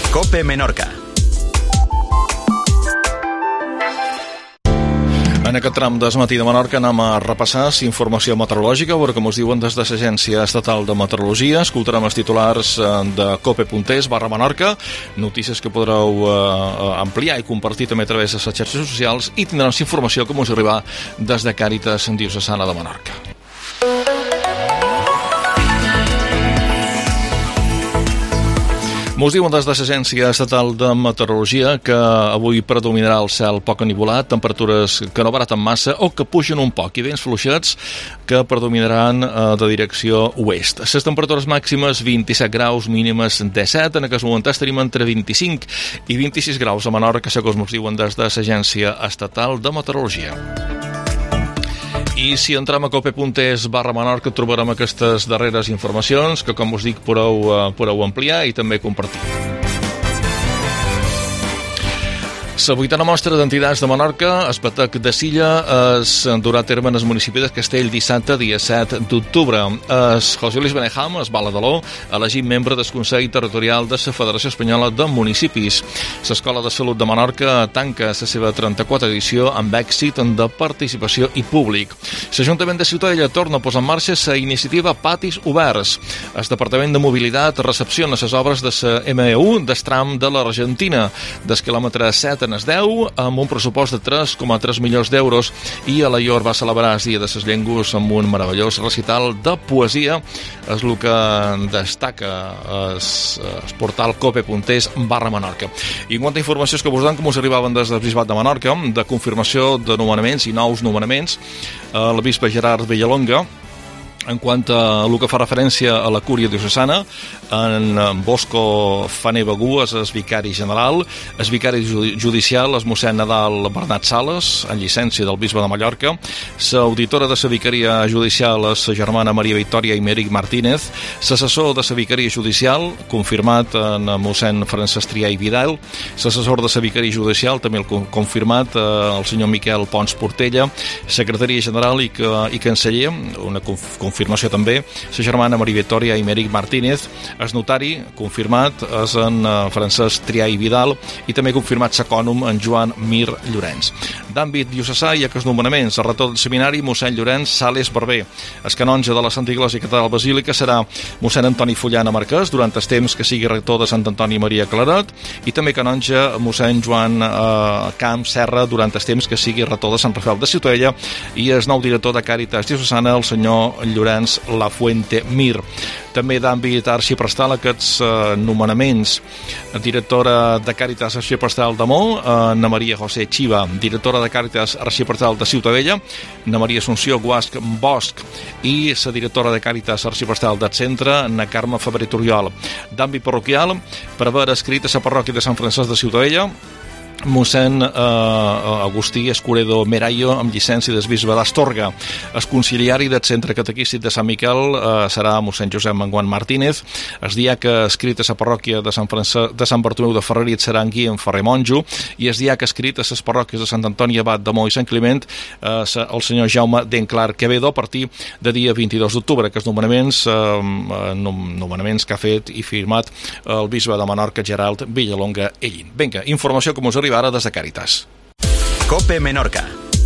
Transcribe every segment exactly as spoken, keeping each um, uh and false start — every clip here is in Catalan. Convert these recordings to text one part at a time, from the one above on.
COPE Menorca. En aquest tram del matí de Menorca anem a repassar informació meteorològica, a veure com us diuen des de l'Agència Estatal de Meteorologia. Escoltarem els titulars de cope.es barra Menorca, notícies que podreu eh, ampliar i compartir també a través de les xarxes socials, i tindrem informació que us arriba des de Càritas Diocesana de Menorca. Mos diuen des de l'Agència Estatal de Meteorologia que avui predominarà el cel poc enivolat, temperatures que no baraten massa o que pugen un poc, i vents fluixets que predominaran eh, de direcció oest. Les temperatures màximes vint-i-set graus, mínimes disset, en aquest moment tenim entre vint-i-cinc i vint-i-sis graus a Menorca, això que mos diuen des de l'Agència Estatal de Meteorologia. I si entrem a cope.es barra Menorca trobarem aquestes darreres informacions que, com us dic, podeu, uh, podeu ampliar i també compartir. La vuitena mostra d'entitats de Menorca, es Batec de Silla, es durà a terme en el municipi de Castell dissabte, dia set d'octubre. Es José Luis Benejam, es Bala de l'O, elegit membre del Consell Territorial de la Federació Espanyola de Municipis. L'Escola de Salut de Menorca tanca la seva trenta-quatre edició amb èxit de participació i públic. L'Ajuntament de Ciutadella torna a posar en marxa la iniciativa Patis Oberts. El Departament de Mobilitat recepciona les obres de la ema u del tram de l'Argentina, del quilòmetre set en es deu, amb un pressupost de tres coma tres milions d'euros, i a Alaior va celebrar el Dia de les Llengües amb un meravellós recital de poesia. És el que destaca el, el portal cope.es barra Menorca. I en quant a informacions que vos donen, com us arribaven des del Bisbat de Menorca, de confirmació de nomenaments i nous nomenaments, el bisbe Gerard Villalonga, en quant a el que fa referència a la Cúria Diocesana, en Bosco Fané Begú és el vicari general, el vicari judicial és mossèn Nadal Bernat Sales, en llicència del bisbe de Mallorca, l'auditora de la vicaria judicial és la germana Maria Victòria Imeric Martínez, l'assessor de la vicaria judicial, confirmat en mossèn Francesc Trià i Vidal, l'assessor de la vicaria judicial, també el confirmat el senyor Miquel Pons Portella, secretaria general i, i canceller, una confirmació confirmació també, la germana Maria Victòria Imeric Martínez, el notari confirmat és en Francesc Trià i Vidal, i també confirmat s'ecònom en Joan Mir Llorenç. D'àmbit diocesà hi ha aquests nomenaments: el rector del seminari mossèn Llorenç Sales Barber, el canonge de la Santa Iglesia Catedral Basílica serà mossèn Antoni Fullana Marquès durant el temps que sigui rector de Sant Antoni Maria Claret, i també canonge mossèn Joan eh, Camp Serra durant el temps que sigui rector de Sant Rafael de Ciutadella, i el nou director de Càritas Diocesana, el senyor Llorenç Lafuente Mir. També d'àmbit arxiprestal aquests eh, nomenaments: directora de Càritas Arxiprestal de Mo, eh, Ana Maria José Chiva; directora de Càritas Arxiprestal de Ciutadella, Ana Maria Assumpció Guasc Bosch; i la directora de Càritas Arxiprestal del Centre, Ana Carme Febrer Toriol. D'àmbit parroquial, per haver escrit a la parròquia de Sant Francesc de Ciutadella, mossèn eh, Agustí Escuredo Merayo, amb llicència del bisbe d'Astorga. El conciliari del centre catequístic de Sant Miquel eh, serà mossèn Josep Manguant Martínez. El diac escrit a la parròquia de Sant, Francesc, de Sant Bartomeu de Ferrerit serà en Guillem Ferrer Monjo, i el diac escrit a les parròquies de Sant Antoni Abat de Mo i Sant Climent, eh, el senyor Jaume Denclar Quevedo, a partir de dia vint-i-dos d'octubre. Aquests nomenaments, eh, nomenaments que ha fet i firmat el bisbe de Menorca, Gerard Villalonga Ellín. Vinga, informació com us arriba ara des de Càritas. COPE Menorca.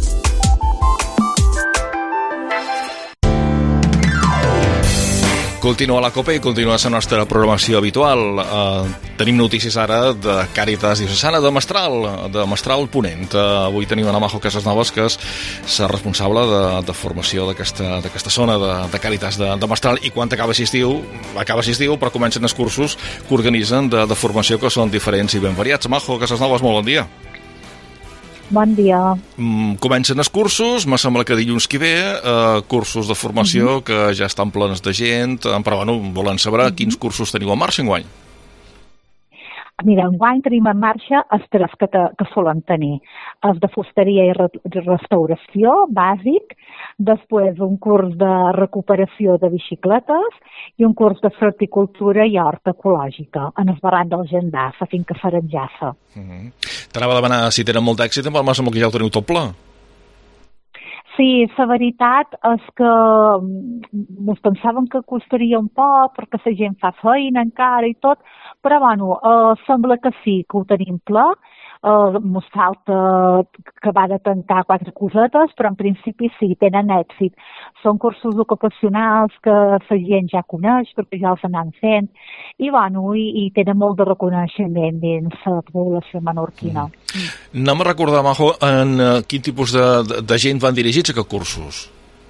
Continua la COPE i continua la nostra programació habitual. Uh, tenim notícies ara de Càritas Diocesana de Mestral, de Mestral Ponent. Uh, avui tenim a Majo Casasnovas, que és la responsable de, de formació d'aquesta d'aquesta zona de, de Càritas de, de Mestral, i quan acaba l'estiu, acaba l'estiu, però comencen els cursos que organitzen de, de formació, que són diferents i ben variats. Majo Casasnovas, molt bon dia. Bon dia. Mm, comencen els cursos, me sembla que dilluns que ve, eh, cursos de formació mm-hmm. que ja estan plenes de gent, però bueno, volen saber mm-hmm. quins cursos teniu en marxa enguany. Mira, enguany tenim en marxa els tres que, te, que solen tenir. Els de fusteria i re, restauració, bàsic, després un curs de recuperació de bicicletes i un curs de horticultura i horta ecològica en el barranc del Gendà, la finca Faranjassa. Mm-hmm. T'anava a demanar si tenen molt d'èxit, però em sembla que ja ho teniu tot pla. Sí, la veritat és que ens pensàvem que costaria un poc perquè la gent fa feina encara i tot, però bueno, eh, sembla que sí, que ho tenim ple. Uh, ens falta acabar de tancar quatre cosetes, però en principi sí, tenen èxit. Són cursos ocupacionals que la gent ja coneix perquè ja els anem fent i, bueno, i, i tenen molt de reconeixement dins la població menorquina. Mm. Anem a recordar, Majo, en uh, quin tipus de, de, de gent van dirigits a aquests cursos?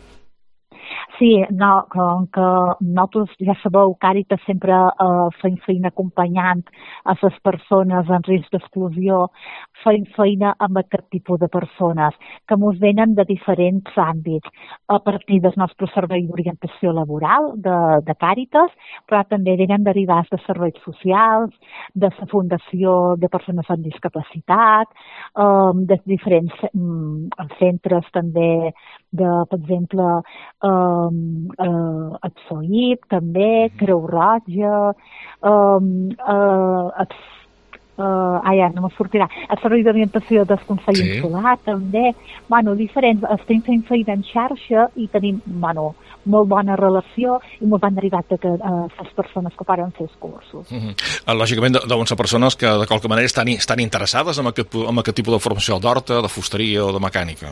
Sí, no, com que nosaltres ja sabeu, Càritas sempre eh, fem feina acompanyant a les persones en risc d'exclusió, fem feina amb aquest tipus de persones que ens venen de diferents àmbits, a partir del nostre servei d'orientació laboral de, de Càritas, però també venen derivats de serveis socials, de la Fundació de Persones amb Discapacitat, eh, de diferents mm, centres també, de, per exemple, eh, Uh, el Soip, també, Creu Roja, uh, uh, uh, ah, ja, no me sortirà, el servei d'orientació del Consell sí. Insular, també, bueno, diferents, estem fent feina en xarxa i tenim, bueno, molt bona relació i ens van derivar de que uh, les persones que poden fer els cursos. Mm -hmm. Lògicament, deuen ser persones que de qualque manera estan, estan interessades en aquest, en aquest tipus de formació d'horta, de fusteria o de mecànica.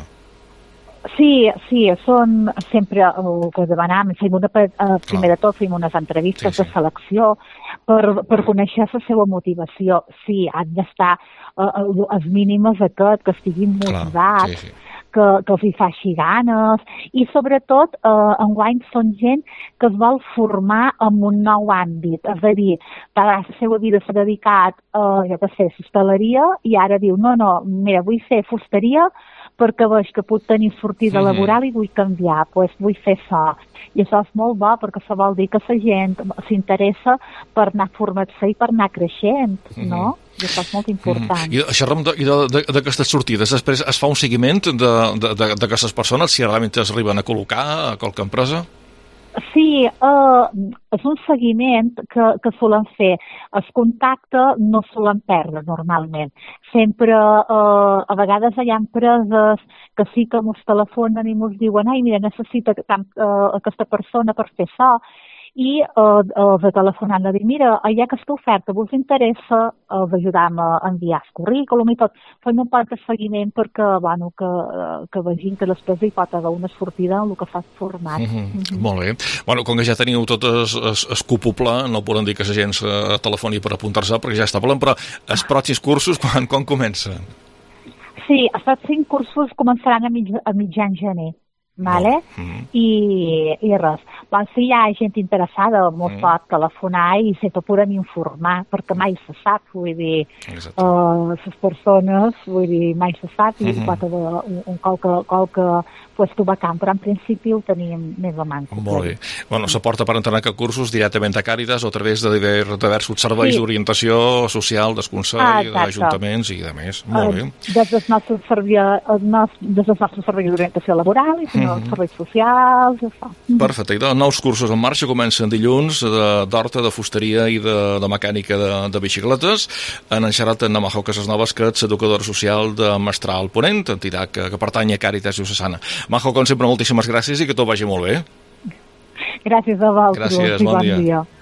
Sí, sí, són sempre el que demanam, fem una, uh, primer de tot fem unes entrevistes sí, sí. de selecció per, per conèixer la seva motivació. Sí, han d'estar uh, els mínims aquest, que estiguin motivats, sí, sí. que, que els hi faci ganes i sobretot eh, enguany són gent que es vol formar en un nou àmbit, és a dir, la seva vida s'ha dedicat a, jo què sé, hostaleria i ara diu, no, no, mira, vull fer fusteria perquè veig que puc tenir sortida laboral i vull canviar, doncs vull fer això. I això és molt bo perquè això vol dir que la gent s'interessa per anar formant-se i per anar creixent, no? I això és molt important. I això d'aquestes sortides, després es fa un seguiment d'aquestes persones, si realment es arriben a col·locar a qualque empresa? Sí, uh, és un seguiment que, que solen fer. El contacte no solen perdre normalment. Sempre, uh, a vegades hi ha empreses que sí que ens telefonen i ens diuen ai, mira, necessita uh, aquesta persona per fer això, i uh, els telefonant a dir, mira, hi ha aquesta oferta, vos interessa, els ajudam a enviar el currículum i tot. Fem un poc de seguiment perquè, bueno, que, que vegin que després hi pot haver una sortida en el que fa format. Mm-hmm. Mm-hmm. Molt bé. Bueno, com que ja teniu tot escupuple, no podem dir que la gent se telefoni per apuntar-se perquè ja està ple, però els pròxims cursos quan, quan comencen? Sí, els pròxims cursos començaran a, mig, a mitjan gener. Vale? Mm-hmm. I, i res. Bon, si hi ha gent interessada, molt mm. pot telefonar i sempre podem informar, perquè mai se sap, vull dir, uh, les persones, vull dir, mai se sap, i mm-hmm. pot haver un, un qualque, qualque puesto vacant, però en principi ho tenim més o menys. Molt bé. Bueno, s'aporta per entrenar que cursos directament a Càritas o a través de diversos serveis sí. d'orientació social, del Consell, ah, d'ajuntaments i de més. Molt bé. Uh, des del nostre servei, des del nostre servei d'orientació laboral i mm-hmm. els serveis socials, això. Perfecte. I de nous cursos en marxa comencen dilluns d'horta, de fusteria i de, de mecànica de, de bicicletes. Han enxerat en Majo Casasnovas, que és educadora social de Mestral Ponent, entitat que, que pertany a Càritas Diocesana. Majo, com sempre, moltíssimes gràcies i que tot vagi molt bé. Gràcies a vosaltres. Gràcies, bon, bon dia. dia.